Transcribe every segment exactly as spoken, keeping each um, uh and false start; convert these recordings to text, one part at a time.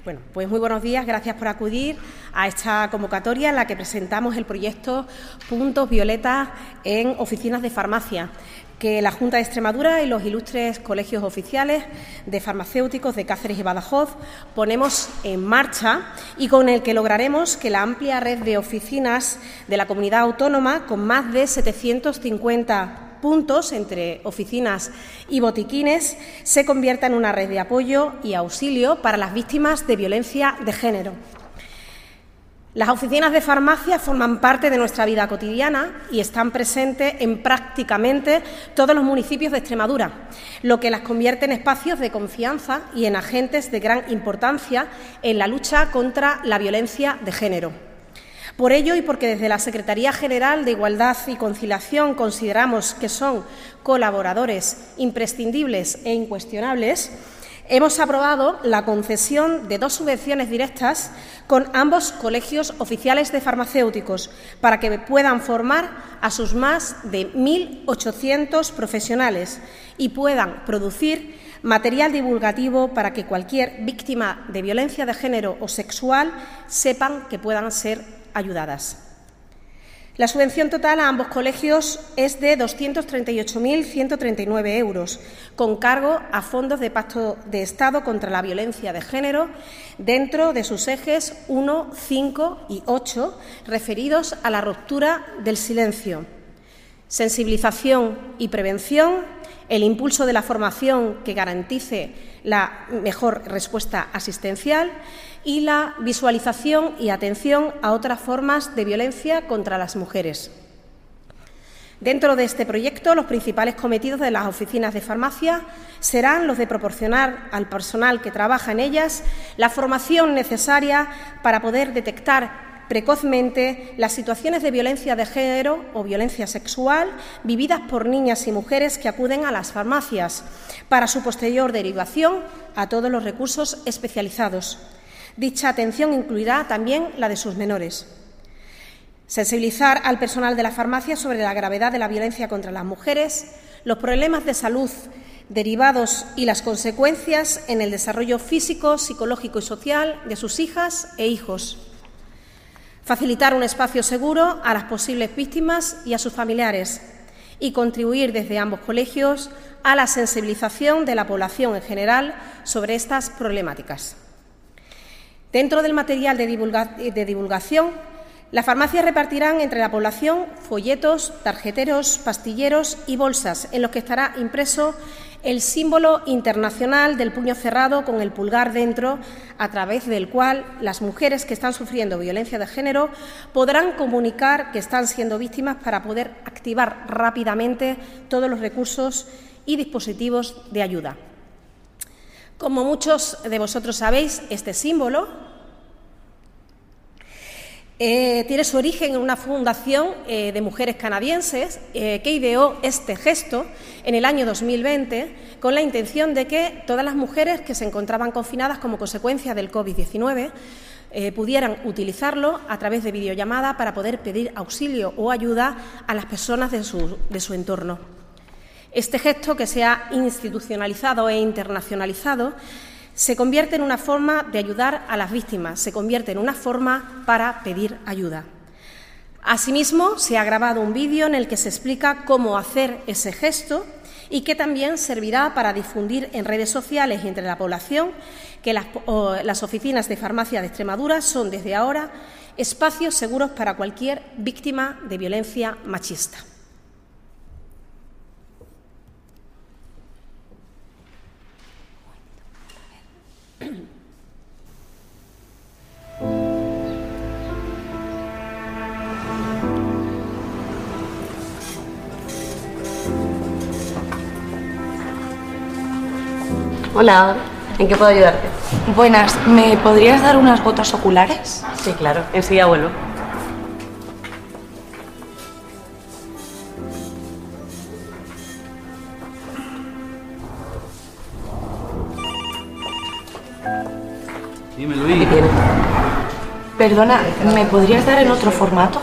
Bueno, pues muy buenos días, gracias por acudir a esta convocatoria en la que presentamos el proyecto Puntos Violetas en oficinas de farmacia, que la Junta de Extremadura y los ilustres colegios oficiales de farmacéuticos de Cáceres y Badajoz ponemos en marcha y con el que lograremos que la amplia red de oficinas de la comunidad autónoma, con más de setecientos cincuenta puntos entre oficinas y botiquines, se convierta en una red de apoyo y auxilio para las víctimas de violencia de género. Las oficinas de farmacia forman parte de nuestra vida cotidiana y están presentes en prácticamente todos los municipios de Extremadura, lo que las convierte en espacios de confianza y en agentes de gran importancia en la lucha contra la violencia de género. Por ello, y porque desde la Secretaría General de Igualdad y Conciliación consideramos que son colaboradores imprescindibles e incuestionables, hemos aprobado la concesión de dos subvenciones directas con ambos colegios oficiales de farmacéuticos para que puedan formar a sus más de mil ochocientos profesionales y puedan producir material divulgativo para que cualquier víctima de violencia de género o sexual sepan que puedan ser ayudadas. La subvención total a ambos colegios es de doscientos treinta y ocho mil ciento treinta y nueve euros, con cargo a fondos de Pacto de Estado contra la Violencia de Género dentro de sus ejes uno, cinco y ocho, referidos a la ruptura del silencio, sensibilización y prevención, el impulso de la formación que garantice la mejor respuesta asistencial y la visualización y atención a otras formas de violencia contra las mujeres. Dentro de este proyecto, los principales cometidos de las oficinas de farmacia serán los de proporcionar al personal que trabaja en ellas la formación necesaria para poder detectar precozmente las situaciones de violencia de género o violencia sexual vividas por niñas y mujeres que acuden a las farmacias, para su posterior derivación a todos los recursos especializados. Dicha atención incluirá también la de sus menores. Sensibilizar al personal de la farmacia sobre la gravedad de la violencia contra las mujeres, los problemas de salud derivados y las consecuencias en el desarrollo físico, psicológico y social de sus hijas e hijos. Facilitar un espacio seguro a las posibles víctimas y a sus familiares y contribuir desde ambos colegios a la sensibilización de la población en general sobre estas problemáticas. Dentro del material de, divulga de divulgación, las farmacias repartirán entre la población folletos, tarjeteros, pastilleros y bolsas en los que estará impreso el símbolo internacional del puño cerrado con el pulgar dentro, a través del cual las mujeres que están sufriendo violencia de género podrán comunicar que están siendo víctimas para poder activar rápidamente todos los recursos y dispositivos de ayuda. Como muchos de vosotros sabéis, este símbolo eh, tiene su origen en una fundación eh, de mujeres canadienses eh, que ideó este gesto en el año dos mil veinte con la intención de que todas las mujeres que se encontraban confinadas como consecuencia del COVID diecinueve eh, pudieran utilizarlo a través de videollamada para poder pedir auxilio o ayuda a las personas de su, de su entorno. Este gesto, que se ha institucionalizado e internacionalizado, se convierte en una forma de ayudar a las víctimas, se convierte en una forma para pedir ayuda. Asimismo, se ha grabado un vídeo en el que se explica cómo hacer ese gesto y que también servirá para difundir en redes sociales y entre la población que las, o, las oficinas de farmacia de Extremadura son desde ahora espacios seguros para cualquier víctima de violencia machista. Hola, ¿en qué puedo ayudarte? Buenas, ¿me podrías dar unas gotas oculares? Sí, claro, enseguida vuelvo. Dime, Luis. ¿Qué tienes? Perdona, ¿me podrías dar en otro formato?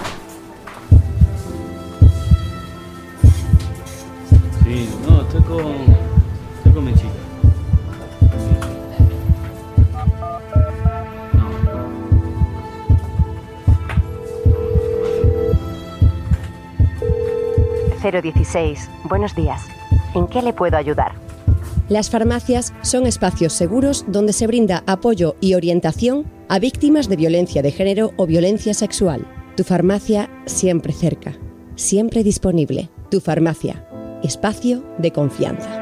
Sí, no, estoy con... estoy con mi chica. cero dieciséis. Buenos días. ¿En qué le puedo ayudar? Las farmacias son espacios seguros donde se brinda apoyo y orientación a víctimas de violencia de género o violencia sexual. Tu farmacia siempre cerca, siempre disponible. Tu farmacia, espacio de confianza.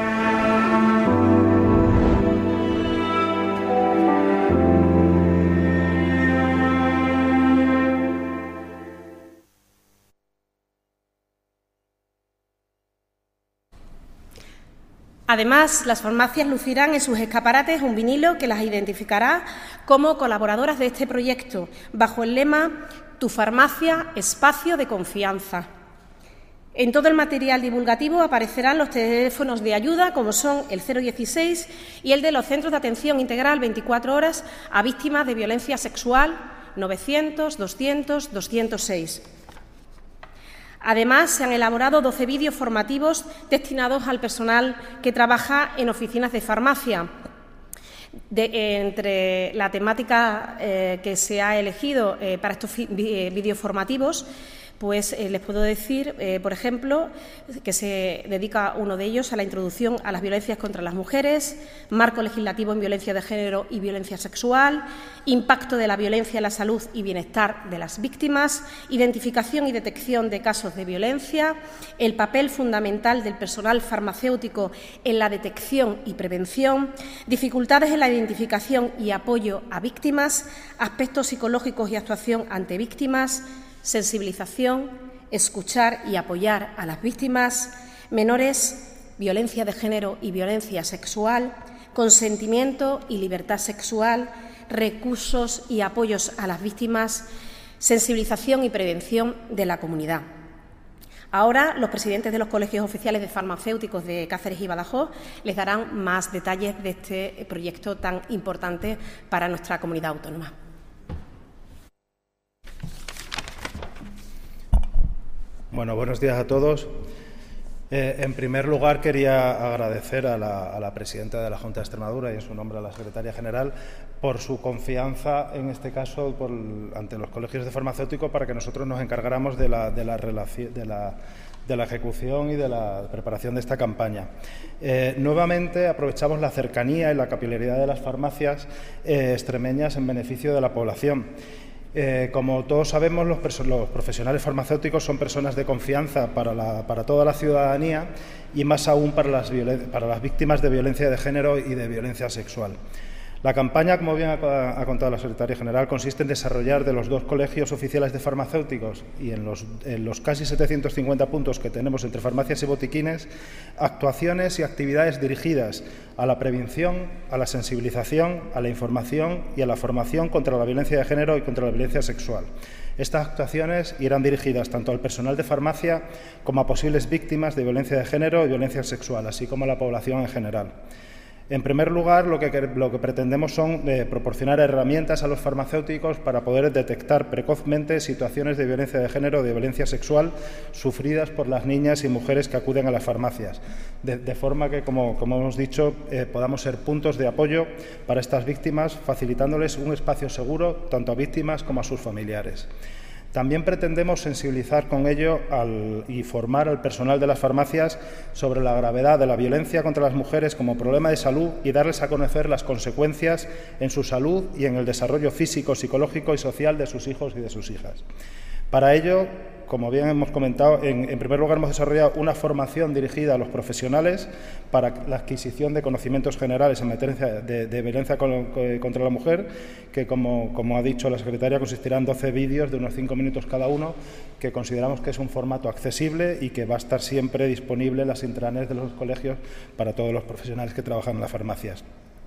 Además, las farmacias lucirán en sus escaparates un vinilo que las identificará como colaboradoras de este proyecto, bajo el lema Tu farmacia, espacio de confianza. En todo el material divulgativo aparecerán los teléfonos de ayuda, como son el cero dieciséis y el de los Centros de Atención Integral veinticuatro horas a víctimas de violencia sexual, novecientos, doscientos, doscientos seis. Además, se han elaborado doce vídeos formativos destinados al personal que trabaja en oficinas de farmacia. De, entre la temática eh, que se ha elegido eh, para estos vídeos formativos, pues eh, les puedo decir, eh, por ejemplo, que se dedica uno de ellos a la introducción a las violencias contra las mujeres, marco legislativo en violencia de género y violencia sexual, impacto de la violencia en la salud y bienestar de las víctimas, identificación y detección de casos de violencia, el papel fundamental del personal farmacéutico en la detección y prevención, dificultades en la identificación y apoyo a víctimas, aspectos psicológicos y actuación ante víctimas, sensibilización, escuchar y apoyar a las víctimas, menores, violencia de género y violencia sexual, consentimiento y libertad sexual, recursos y apoyos a las víctimas, sensibilización y prevención de la comunidad. Ahora, los presidentes de los colegios oficiales de farmacéuticos de Cáceres y Badajoz les darán más detalles de este proyecto tan importante para nuestra comunidad autónoma. Bueno, buenos días a todos. Eh, en primer lugar, quería agradecer a la, a la presidenta de la Junta de Extremadura y en su nombre a la secretaria general por su confianza, en este caso, por, ante los colegios de farmacéuticos para que nosotros nos encargáramos de la, de la, relación, de la, de la ejecución y de la preparación de esta campaña. Eh, nuevamente, aprovechamos la cercanía y la capilaridad de las farmacias eh, extremeñas en beneficio de la población. Eh, como todos sabemos, los, los profesionales farmacéuticos son personas de confianza para, la, para toda la ciudadanía y más aún para las, para las víctimas de violencia de género y de violencia sexual. La campaña, como bien ha, ha contado la secretaria general, consiste en desarrollar de los dos colegios oficiales de farmacéuticos y en los, en los casi setecientos cincuenta puntos que tenemos entre farmacias y botiquines, actuaciones y actividades dirigidas a la prevención, a la sensibilización, a la información y a la formación contra la violencia de género y contra la violencia sexual. Estas actuaciones irán dirigidas tanto al personal de farmacia como a posibles víctimas de violencia de género y violencia sexual, así como a la población en general. En primer lugar, lo que, lo que pretendemos son eh, proporcionar herramientas a los farmacéuticos para poder detectar precozmente situaciones de violencia de género o de violencia sexual sufridas por las niñas y mujeres que acuden a las farmacias, de, de forma que, como, como hemos dicho, eh, podamos ser puntos de apoyo para estas víctimas, facilitándoles un espacio seguro tanto a víctimas como a sus familiares. También pretendemos sensibilizar con ello al, y formar al personal de las farmacias sobre la gravedad de la violencia contra las mujeres como problema de salud y darles a conocer las consecuencias en su salud y en el desarrollo físico, psicológico y social de sus hijos y de sus hijas. Para ello, como bien hemos comentado, en, en primer lugar hemos desarrollado una formación dirigida a los profesionales para la adquisición de conocimientos generales en materia de, de violencia con, contra la mujer, que como, como ha dicho la secretaria, consistirá en doce vídeos de unos cinco minutos cada uno, que consideramos que es un formato accesible y que va a estar siempre disponible en las intranets de los colegios para todos los profesionales que trabajan en las farmacias.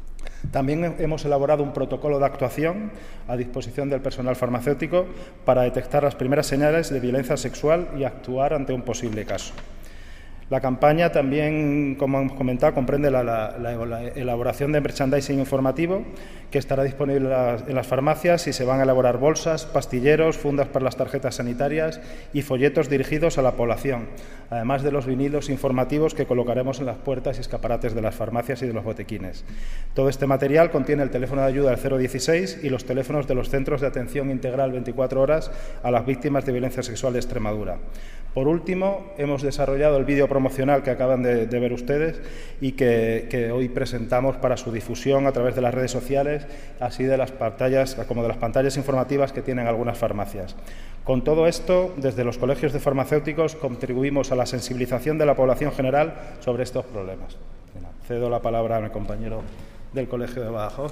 También hemos elaborado un protocolo de actuación a disposición del personal farmacéutico para detectar las primeras señales de violencia sexual y actuar ante un posible caso. La campaña también, como hemos comentado, comprende la, la, la, la elaboración de merchandising informativo que estará disponible en las, en las farmacias y se van a elaborar bolsas, pastilleros, fundas para las tarjetas sanitarias y folletos dirigidos a la población, además de los vinilos informativos que colocaremos en las puertas y escaparates de las farmacias y de los botequines. Todo este material contiene el teléfono de ayuda del cero dieciséis y los teléfonos de los Centros de Atención Integral veinticuatro horas a las víctimas de violencia sexual de Extremadura. Por último, hemos desarrollado el vídeo promocional que acaban de, de ver ustedes y que, que hoy presentamos para su difusión a través de las redes sociales, así de las pantallas, como de las pantallas informativas que tienen algunas farmacias. Con todo esto, desde los colegios de farmacéuticos contribuimos a la sensibilización de la población general sobre estos problemas. Cedo la palabra a mi compañero del Colegio de Badajoz.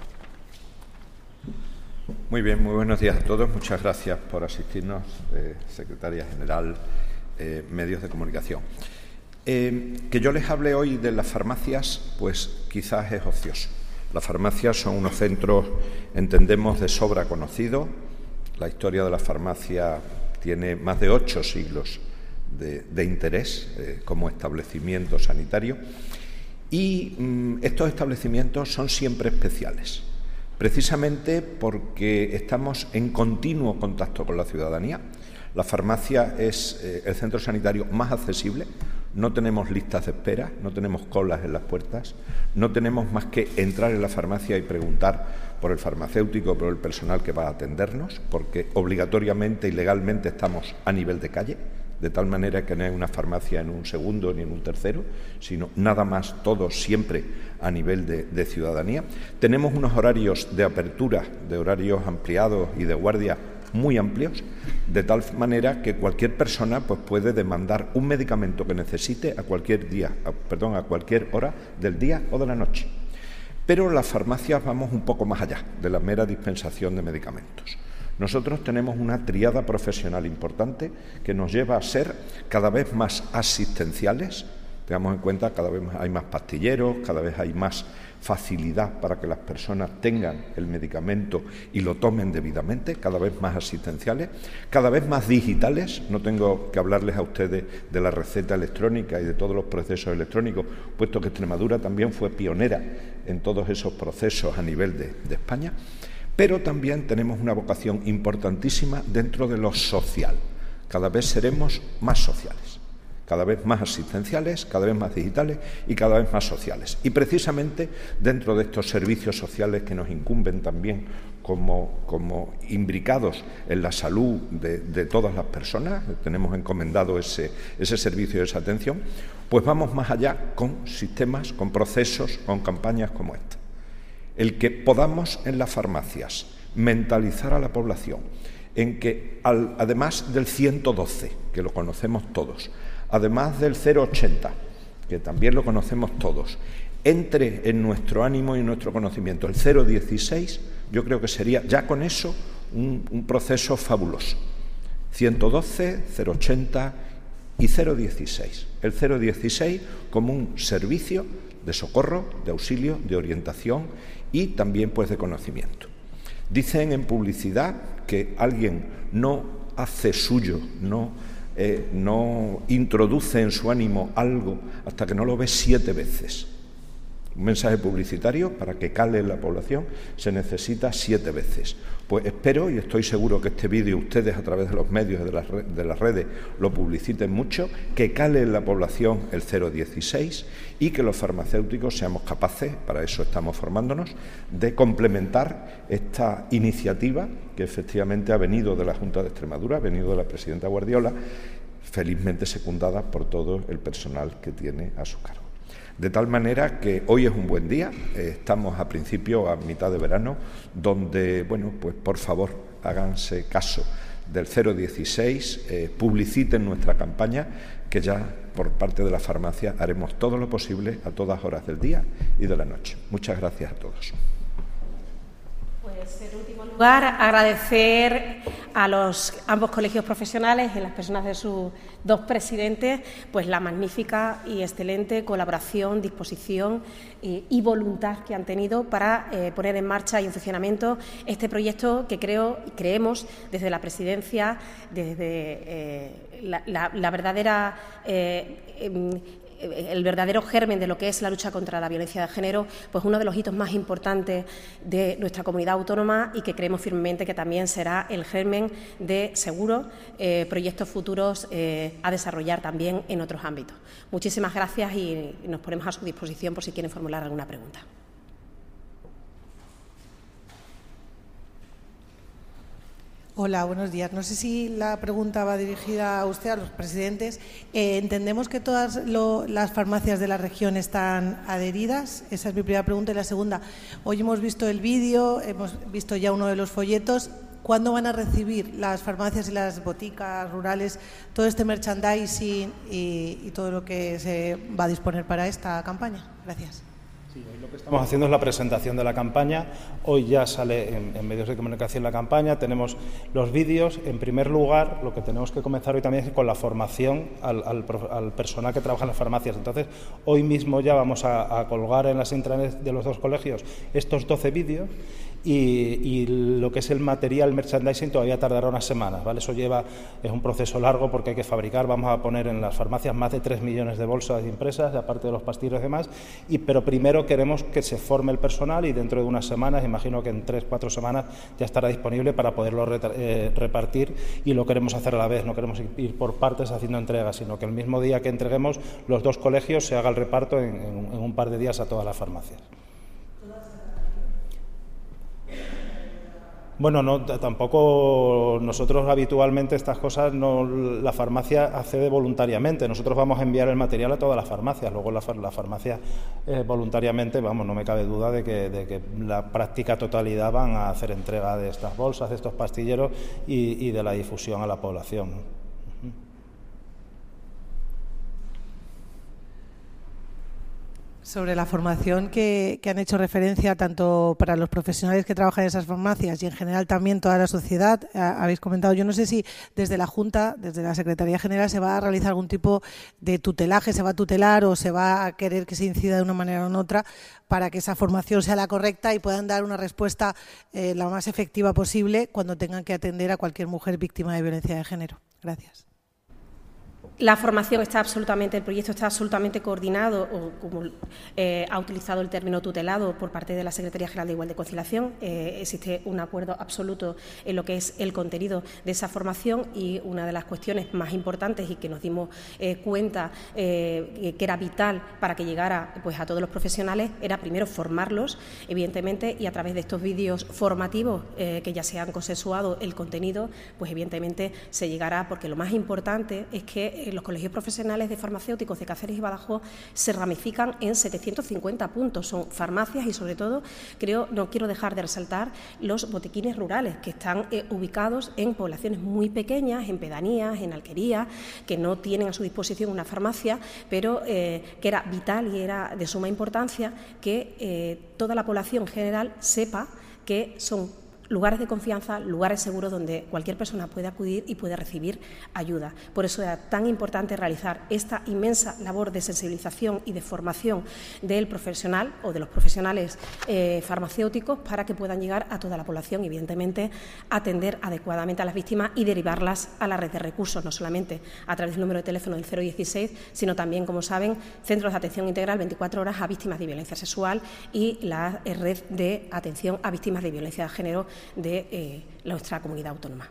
Muy bien, muy buenos días a todos. Muchas gracias por asistirnos, eh, Secretaria General, eh, medios de comunicación. Eh, que yo les hable hoy de las farmacias, pues quizás es ocioso. Las farmacias son unos centros, entendemos, de sobra conocidos. La historia de la farmacia tiene más de ocho siglos de, de interés eh, como establecimiento sanitario y mm, estos establecimientos son siempre especiales. Precisamente porque estamos en continuo contacto con la ciudadanía. La farmacia es eh, el centro sanitario más accesible, no tenemos listas de espera, no tenemos colas en las puertas, no tenemos más que entrar en la farmacia y preguntar por el farmacéutico, por el personal que va a atendernos, porque obligatoriamente y legalmente estamos a nivel de calle, de tal manera que no hay una farmacia en un segundo ni en un tercero, sino nada más, todo siempre a nivel de, de ciudadanía. Tenemos unos horarios de apertura, de horarios ampliados y de guardia muy amplios, de tal manera que cualquier persona pues, puede demandar un medicamento que necesite a cualquier día, a, perdón, a cualquier hora del día o de la noche. Pero las farmacias vamos un poco más allá de la mera dispensación de medicamentos. Nosotros tenemos una triada profesional importante que nos lleva a ser cada vez más asistenciales. Tengamos en cuenta que cada vez hay más pastilleros, cada vez hay más facilidad para que las personas tengan el medicamento y lo tomen debidamente, cada vez más asistenciales, cada vez más digitales. No tengo que hablarles a ustedes de la receta electrónica y de todos los procesos electrónicos, puesto que Extremadura también fue pionera en todos esos procesos a nivel de, de España. Pero también tenemos una vocación importantísima dentro de lo social. Cada vez seremos más sociales, cada vez más asistenciales, cada vez más digitales y cada vez más sociales. Y precisamente dentro de estos servicios sociales que nos incumben también como, como imbricados en la salud de, de todas las personas, tenemos encomendado ese, ese servicio y esa atención, pues vamos más allá con sistemas, con procesos, con campañas como esta. El que podamos en las farmacias mentalizar a la población en que, al, además del ciento doce, que lo conocemos todos, además del cero ochenta, que también lo conocemos todos, entre en nuestro ánimo y en nuestro conocimiento el cero dieciséis, yo creo que sería ya con eso un, un proceso fabuloso. ciento doce, cero ochenta y cero dieciséis. El cero dieciséis como un servicio de socorro, de auxilio, de orientación y también pues de conocimiento. Dicen en publicidad que alguien no hace suyo, no, eh, no introduce en su ánimo algo hasta que no lo ve siete veces. Un mensaje publicitario, para que cale en la población, se necesita siete veces. Pues espero y estoy seguro que este vídeo ustedes a través de los medios de las, de las redes lo publiciten mucho, que cale en la población el cero dieciséis y que los farmacéuticos seamos capaces, para eso estamos formándonos, de complementar esta iniciativa que efectivamente ha venido de la Junta de Extremadura, ha venido de la presidenta Guardiola, felizmente secundada por todo el personal que tiene a su cargo. De tal manera que hoy es un buen día, eh, estamos a principio, a mitad de verano, donde, bueno, pues por favor, háganse caso del cero dieciséis, eh, publiciten nuestra campaña, que ya por parte de la farmacia haremos todo lo posible a todas horas del día y de la noche. Muchas gracias a todos. Pues, en último lugar, agradecer a los ambos colegios profesionales, en las personas de sus dos presidentes, pues la magnífica y excelente colaboración, disposición eh, y voluntad que han tenido para eh, poner en marcha y en funcionamiento este proyecto que creo y creemos desde la presidencia, desde eh, la, la, la verdadera eh, eh, el verdadero germen de lo que es la lucha contra la violencia de género, pues uno de los hitos más importantes de nuestra comunidad autónoma y que creemos firmemente que también será el germen de, seguro, eh, proyectos futuros eh, a desarrollar también en otros ámbitos. Muchísimas gracias y nos ponemos a su disposición por si quieren formular alguna pregunta. Hola, buenos días. No sé si la pregunta va dirigida a usted, a los presidentes. Eh, entendemos que todas lo, las farmacias de la región están adheridas. Esa es mi primera pregunta. Y la segunda, hoy hemos visto el vídeo, hemos visto ya uno de los folletos. ¿Cuándo van a recibir las farmacias y las boticas rurales todo este merchandising y, y todo lo que se va a disponer para esta campaña? Gracias. Sí, hoy lo que estamos haciendo es la presentación de la campaña. Hoy ya sale en, en medios de comunicación la campaña, tenemos los vídeos. En primer lugar, lo que tenemos que comenzar hoy también es con la formación al, al, al personal que trabaja en las farmacias. Entonces, hoy mismo ya vamos a, a colgar en las intranets de los dos colegios estos doce vídeos. Y, y lo que es el material merchandising todavía tardará unas semanas, ¿vale? Eso lleva, es un proceso largo porque hay que fabricar, vamos a poner en las farmacias más de tres millones de bolsas impresas, aparte de los pastillos y demás, y, pero primero queremos que se forme el personal y dentro de unas semanas, imagino que en tres, cuatro semanas ya estará disponible para poderlo eh, repartir, y lo queremos hacer a la vez, no queremos ir por partes haciendo entregas, sino que el mismo día que entreguemos los dos colegios se haga el reparto en, en, en un par de días a todas las farmacias. Bueno, no, tampoco nosotros habitualmente estas cosas no, la farmacia accede voluntariamente. Nosotros vamos a enviar el material a todas las farmacias. Luego la, la farmacia eh, voluntariamente, vamos, no me cabe duda de que, de que la práctica totalidad van a hacer entrega de estas bolsas, de estos pastilleros y, y de la difusión a la población, ¿no? Sobre la formación que, que han hecho referencia tanto para los profesionales que trabajan en esas farmacias y en general también toda la sociedad, a, habéis comentado, yo no sé si desde la Junta, desde la Secretaría General se va a realizar algún tipo de tutelaje, se va a tutelar o se va a querer que se incida de una manera o en otra para que esa formación sea la correcta y puedan dar una respuesta eh, la más efectiva posible cuando tengan que atender a cualquier mujer víctima de violencia de género. Gracias. La formación está absolutamente, el proyecto está absolutamente coordinado, o como eh, ha utilizado el término tutelado por parte de la Secretaría General de Igualdad y Conciliación. Eh, existe un acuerdo absoluto en lo que es el contenido de esa formación y una de las cuestiones más importantes y que nos dimos eh, cuenta eh, que era vital para que llegara pues, a todos los profesionales era primero formarlos, evidentemente, y a través de estos vídeos formativos eh, que ya se han consensuado el contenido, pues evidentemente se llegará, porque lo más importante es que los colegios profesionales de farmacéuticos de Cáceres y Badajoz se ramifican en setecientos cincuenta puntos. Son farmacias y, sobre todo, creo, no quiero dejar de resaltar los botiquines rurales que están eh, ubicados en poblaciones muy pequeñas, en pedanías, en alquerías, que no tienen a su disposición una farmacia, pero eh, que era vital y era de suma importancia que eh, toda la población general sepa que son lugares de confianza, lugares seguros donde cualquier persona puede acudir y puede recibir ayuda. Por eso era tan importante realizar esta inmensa labor de sensibilización y de formación del profesional o de los profesionales eh, farmacéuticos para que puedan llegar a toda la población y, evidentemente, atender adecuadamente a las víctimas y derivarlas a la red de recursos, no solamente a través del número de teléfono del cero dieciséis, sino también, como saben, centros de atención integral veinticuatro horas a víctimas de violencia sexual y la red de atención a víctimas de violencia de género de eh, nuestra comunidad autónoma.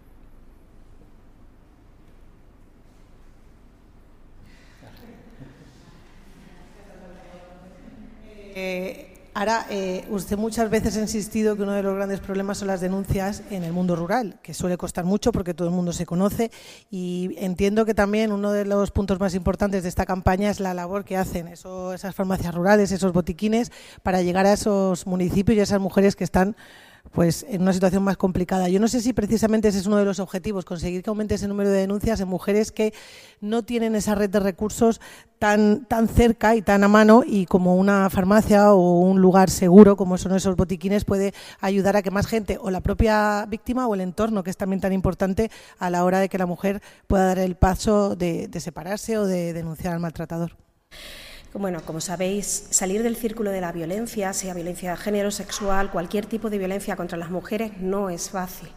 Eh, ahora, eh, usted muchas veces ha insistido que uno de los grandes problemas son las denuncias en el mundo rural, que suele costar mucho porque todo el mundo se conoce, y entiendo que también uno de los puntos más importantes de esta campaña es la labor que hacen eso, esas farmacias rurales, esos botiquines, para llegar a esos municipios y a esas mujeres que están pues en una situación más complicada. Yo no sé si precisamente ese es uno de los objetivos, conseguir que aumente ese número de denuncias en mujeres que no tienen esa red de recursos tan, tan cerca y tan a mano, y como una farmacia o un lugar seguro como son esos botiquines puede ayudar a que más gente, o la propia víctima o el entorno, que es también tan importante a la hora de que la mujer pueda dar el paso de, de separarse o de denunciar al maltratador. Bueno, como sabéis, salir del círculo de la violencia, sea violencia de género, sexual, cualquier tipo de violencia contra las mujeres, no es fácil.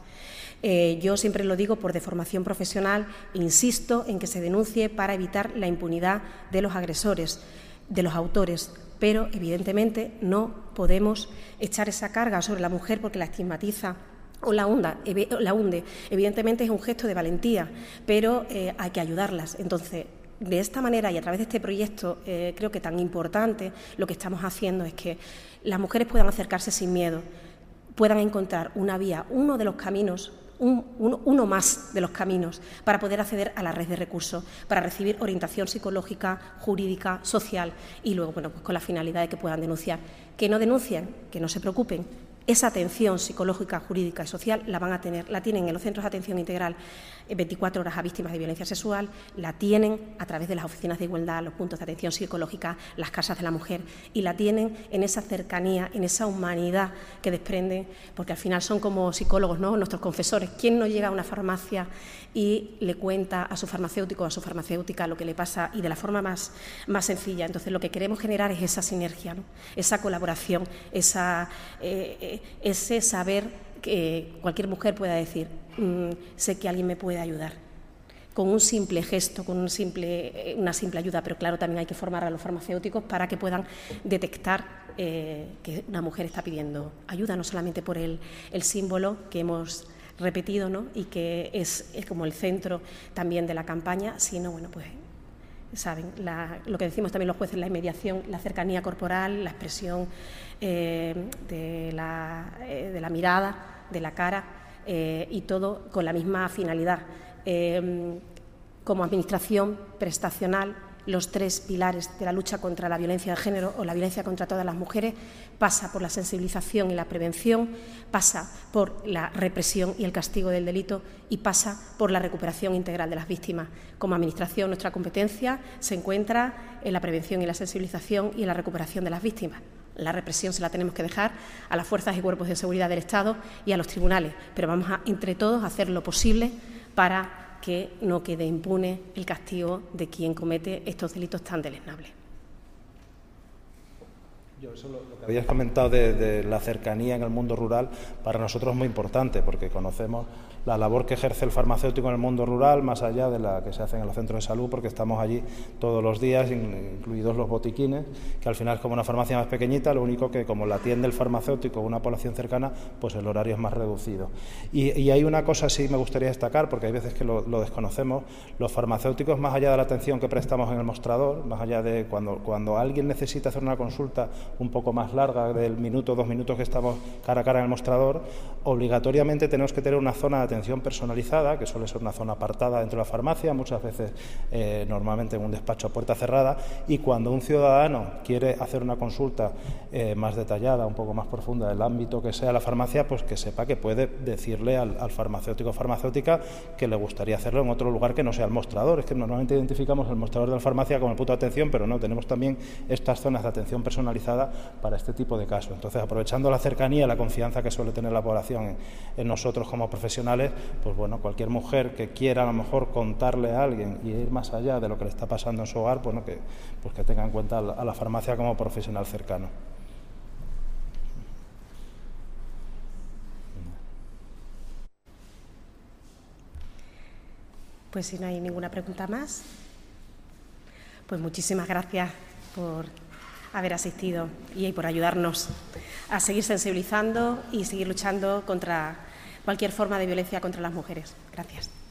Eh, yo siempre lo digo por deformación profesional, insisto en que se denuncie para evitar la impunidad de los agresores, de los autores, pero evidentemente no podemos echar esa carga sobre la mujer porque la estigmatiza o la, hunda, la hunde. Evidentemente es un gesto de valentía, pero eh, hay que ayudarlas. Entonces, de esta manera y a través de este proyecto, eh, creo que tan importante, lo que estamos haciendo es que las mujeres puedan acercarse sin miedo, puedan encontrar una vía, uno de los caminos, un, uno, uno más de los caminos para poder acceder a la red de recursos, para recibir orientación psicológica, jurídica, social y luego, bueno, pues con la finalidad de que puedan denunciar. Que no denuncien, que no se preocupen. Esa atención psicológica, jurídica y social la van a tener, la tienen en los centros de atención integral veinticuatro horas a víctimas de violencia sexual, la tienen a través de las oficinas de igualdad, los puntos de atención psicológica, las casas de la mujer, y la tienen en esa cercanía, en esa humanidad que desprenden, porque al final son como psicólogos, ¿no?, nuestros confesores. ¿Quién no llega a una farmacia y le cuenta a su farmacéutico o a su farmacéutica lo que le pasa, y de la forma más, más sencilla? Entonces, lo que queremos generar es esa sinergia, ¿no?, esa colaboración, esa, eh, ese saber que cualquier mujer pueda decir, mmm, sé que alguien me puede ayudar, con un simple gesto, con un simple, una simple ayuda, pero claro, también hay que formar a los farmacéuticos para que puedan detectar eh, que una mujer está pidiendo ayuda, no solamente por el, el símbolo que hemos repetido, ¿no?, y que es, es como el centro también de la campaña, sino, bueno, pues saben, la, lo que decimos también los jueces, la inmediación, la cercanía corporal, la expresión eh, de, la, eh, de la mirada, de la cara, eh, y todo con la misma finalidad. Eh, como administración prestacional, los tres pilares de la lucha contra la violencia de género o la violencia contra todas las mujeres pasa por la sensibilización y la prevención, pasa por la represión y el castigo del delito y pasa por la recuperación integral de las víctimas. Como administración, nuestra competencia se encuentra en la prevención y la sensibilización y en la recuperación de las víctimas. La represión se la tenemos que dejar a las fuerzas y cuerpos de seguridad del Estado y a los tribunales, pero vamos a, entre todos, a hacer lo posible para que no quede impune el castigo de quien comete estos delitos tan deleznables. Yo eso lo, lo que habías comentado de, de la cercanía en el mundo rural, para nosotros es muy importante, porque conocemos la labor que ejerce el farmacéutico en el mundo rural, más allá de la que se hace en los centros de salud, porque estamos allí todos los días, incluidos los botiquines, que al final es como una farmacia más pequeñita, lo único que como la atiende el farmacéutico una población cercana, pues el horario es más reducido. Y, y hay una cosa sí me gustaría destacar, porque hay veces que lo, lo desconocemos, los farmacéuticos, más allá de la atención que prestamos en el mostrador, más allá de cuando, cuando alguien necesita hacer una consulta un poco más larga, del minuto, dos minutos que estamos cara a cara en el mostrador, obligatoriamente tenemos que tener una zona de atención personalizada, que suele ser una zona apartada dentro de la farmacia, muchas veces eh, normalmente en un despacho a puerta cerrada, y cuando un ciudadano quiere hacer una consulta eh, más detallada, un poco más profunda del ámbito que sea la farmacia, pues que sepa que puede decirle al, al farmacéutico o farmacéutica que le gustaría hacerlo en otro lugar que no sea el mostrador. Es que normalmente identificamos el mostrador de la farmacia como el punto de atención, pero no, tenemos también estas zonas de atención personalizada para este tipo de casos. Entonces, aprovechando la cercanía y la confianza que suele tener la población en, en nosotros como profesionales, pues bueno, cualquier mujer que quiera a lo mejor contarle a alguien y ir más allá de lo que le está pasando en su hogar, bueno, que, pues que tenga en cuenta a la, a la farmacia como profesional cercano. Pues si no hay ninguna pregunta más, pues muchísimas gracias por haber asistido y por ayudarnos a seguir sensibilizando y seguir luchando contra cualquier forma de violencia contra las mujeres. Gracias.